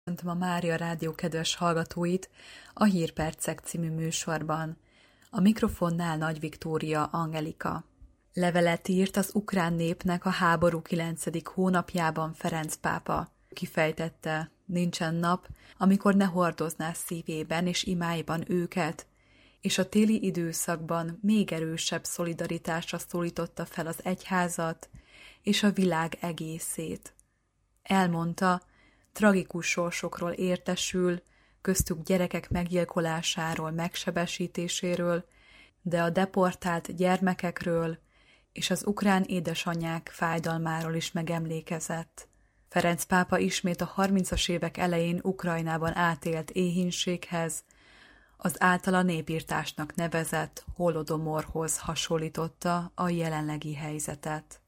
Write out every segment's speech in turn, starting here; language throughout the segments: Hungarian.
Köszöntöm a Mária Rádió kedves hallgatóit a Hírpercek című műsorban. A mikrofonnál Nagy Viktória Angelika. Levelet írt az ukrán népnek a háború 9. hónapjában Ferenc pápa. Kifejtette, nincsen nap, amikor ne hordozná szívében és imáiban őket, és a téli időszakban még erősebb szolidaritásra szólította fel az egyházat és a világ egészét. Elmondta, tragikus sorsokról értesül, köztük gyerekek meggyilkolásáról, megsebesítéséről, de a deportált gyermekekről és az ukrán édesanyák fájdalmáról is megemlékezett. Ferenc pápa ismét a 30-as évek elején Ukrajnában átélt éhínséghez, az általa népirtásnak nevezett holodomorhoz hasonlította a jelenlegi helyzetet.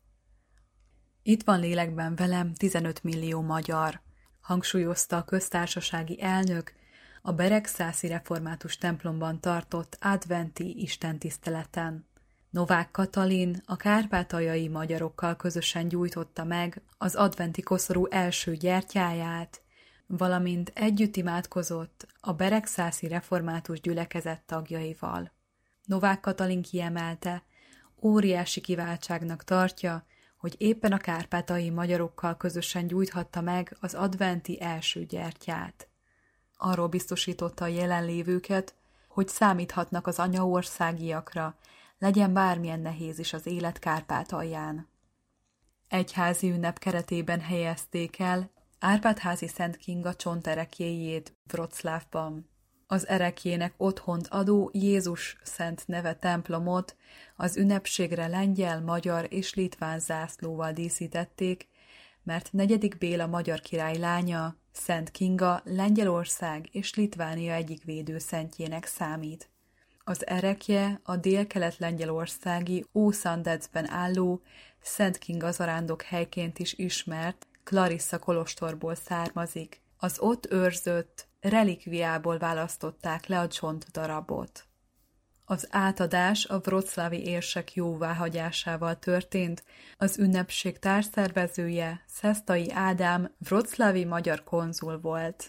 Itt van lélekben velem 15 millió magyar, hangsúlyozta a köztársasági elnök a beregszászi református templomban tartott adventi istentiszteleten. Novák Katalin a kárpátaljai magyarokkal közösen gyújtotta meg az adventi koszorú első gyertyáját, valamint együtt imádkozott a beregszászi református gyülekezet tagjaival. Novák Katalin kiemelte, óriási kiváltságnak tartja, hogy éppen a kárpátaljai magyarokkal közösen gyújthatta meg az adventi első gyertyát. Arról biztosította a jelenlévőket, hogy számíthatnak az anyaországiakra, legyen bármilyen nehéz is az élet Kárpátalján. Egyházi ünnep keretében helyezték el Árpád-házi Szent Kinga csonterekjéjét Wroclawban. Az erekjének otthont adó Jézus Szent neve templomot az ünnepségre lengyel, magyar és litván zászlóval díszítették, mert 4. Béla magyar király lánya, Szent Kinga Lengyelország és Litvánia egyik védőszentjének számít. Az erekje a délkelet-lengyelországi Ószandecben álló Szent Kinga zarándok helyként is ismert Clarissa kolostorból származik. Az ott őrzött relikviából választották le a csontdarabot. Az átadás a wroclawi érsek jóváhagyásával történt, az ünnepség társszervezője Szesztai Ádám wroclawi magyar konzul volt.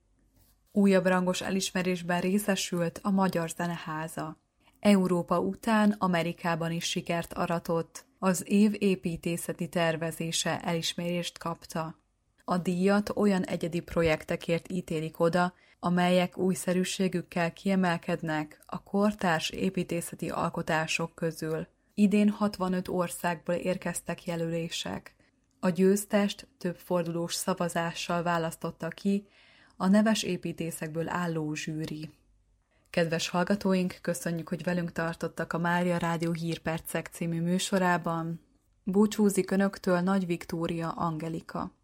Újabb rangos elismerésben részesült a Magyar Zeneháza. Európa után Amerikában is sikert aratott, az év építészeti tervezése elismerést kapta. A díjat olyan egyedi projektekért ítélik oda, amelyek újszerűségükkel kiemelkednek a kortárs építészeti alkotások közül. Idén 65 országból érkeztek jelölések. A győztest több fordulós szavazással választotta ki a neves építészekből álló zsűri. Kedves hallgatóink, köszönjük, hogy velünk tartottak a Mária Rádió Hírpercek című műsorában. Búcsúzik Önöktől Nagy Viktória Angelika.